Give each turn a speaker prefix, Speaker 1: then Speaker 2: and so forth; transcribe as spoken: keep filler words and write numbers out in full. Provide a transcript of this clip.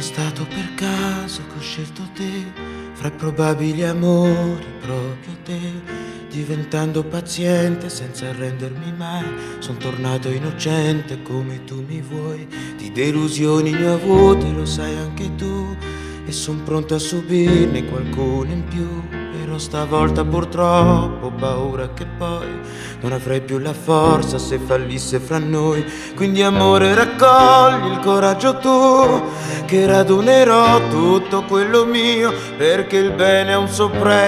Speaker 1: stato per caso che ho scelto te, fra i probabili amori proprio te, diventando paziente senza arrendermi mai. Son tornato innocente come tu mi vuoi, di delusioni ne ho avute, lo sai anche tu, e son pronto a subirne qualcuna in più. Però stavolta purtroppo ho paura che poi non avrei più la forza se fallisse fra noi. Quindi amore, raccogli il coraggio tu, che radunerò tutto quello mio, perché il bene ha un suo prezzo